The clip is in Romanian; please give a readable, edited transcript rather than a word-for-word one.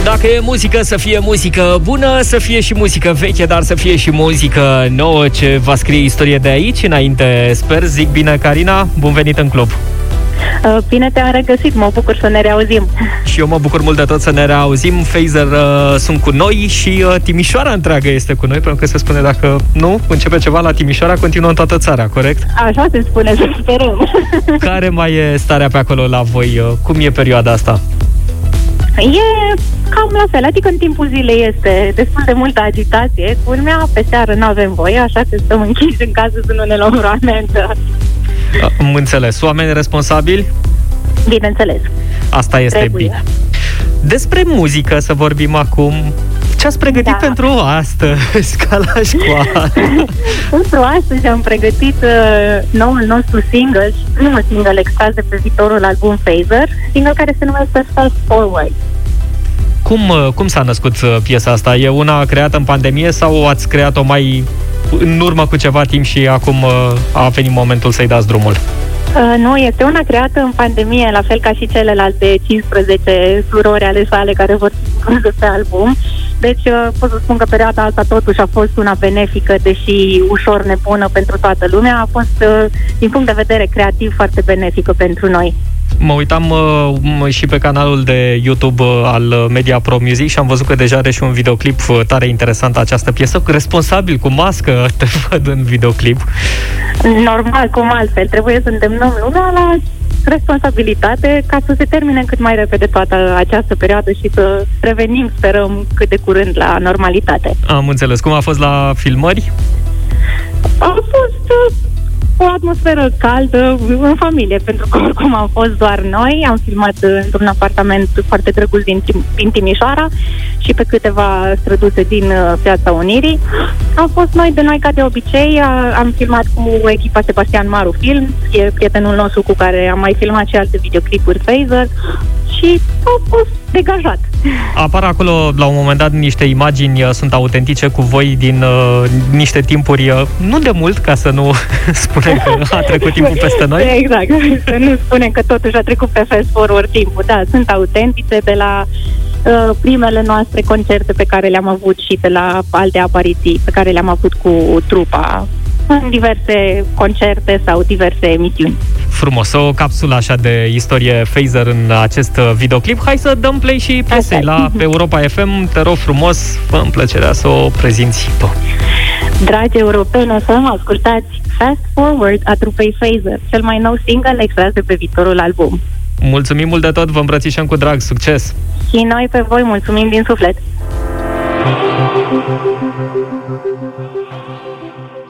Dacă e muzică, să fie muzică bună, să fie și muzică veche, dar să fie și muzică nouă, ce va scrie istorie de aici înainte, sper. Zic bine, Carina, bun venit în club. Bine te-am regăsit, mă bucur să ne reauzim. Și eu mă bucur mult de tot să ne reauzim. Phaser sunt cu noi și Timișoara întreagă este cu noi, pentru că se spune dacă nu începe ceva la Timișoara, continuă în toată țara, corect? Așa se spune, să sperăm. Care mai e starea pe acolo la voi? Cum e perioada asta? E cam la fel, adică în timpul zilei este destul de multă agitație. Culmea, pe seară nu avem voie, așa că stăm închiși în casă să nu ne luăm roamente. Am înțeles. Oameni responsabili? Bineînțeles. Asta este Trebuie. bine. Despre muzică să vorbim acum. Ce ați pregătit pentru astăzi, ca la școală? Pentru astăzi am pregătit noul nostru single și primul single extras de pe viitorul album Phaser, single care se numește Fast Forward. Cum s-a născut piesa asta? E una creată în pandemie sau ați creat-o mai în urmă cu ceva timp și acum a venit momentul să-i dați drumul? Nu, este una creată în pandemie, la fel ca și celelalte 15 surori ale sale care vor fi incluse pe album. Deci pot să spun că perioada asta totuși a fost una benefică, deși ușor nebună pentru toată lumea. A fost, din punct de vedere creativ, foarte benefică pentru noi. Mă uitam și pe canalul de YouTube al Media Pro Music și am văzut că deja are și un videoclip tare interesant această piesă. Responsabil, cu mască, te văd în videoclip. Normal, cum altfel. Trebuie să îndemnăm lumea la responsabilitate ca să se termine cât mai repede toată această perioadă și să revenim, sperăm, cât de curând la normalitate. Am înțeles. Cum a fost la filmări? A fost o atmosferă caldă în familie, pentru că oricum am fost doar noi. Am filmat într-un apartament foarte drăguț din Timișoara și pe câteva străduțe din Piața Unirii. Am fost noi de noi ca de obicei. Am filmat cu echipa Sebastian Maru Film, e prietenul nostru cu care am mai filmat și alte videoclipuri Phaser și a fost degajat. Apar acolo la un moment dat niște imagini, sunt autentice cu voi din niște timpuri, nu de mult, ca să nu spunem că a trecut timpul peste noi. Exact, să nu spunem că totuși a trecut pe fast forward timpul. Da, sunt autentice de la primele noastre concerte pe care le-am avut și de la alte apariții pe care le-am avut cu trupa în diverse concerte sau diverse emisiuni. Frumos, o capsulă așa de istorie Phaser în acest videoclip. Hai să dăm play și piesei la pe Europa FM. Te rog frumos, fă-mi plăcerea să o prezinți. Dragi europene, să mă ascultați Fast Forward a trupei Phaser, cel mai nou single extras de pe viitorul album. Mulțumim mult de tot, vă îmbrățișăm cu drag, succes! Și noi pe voi mulțumim din suflet!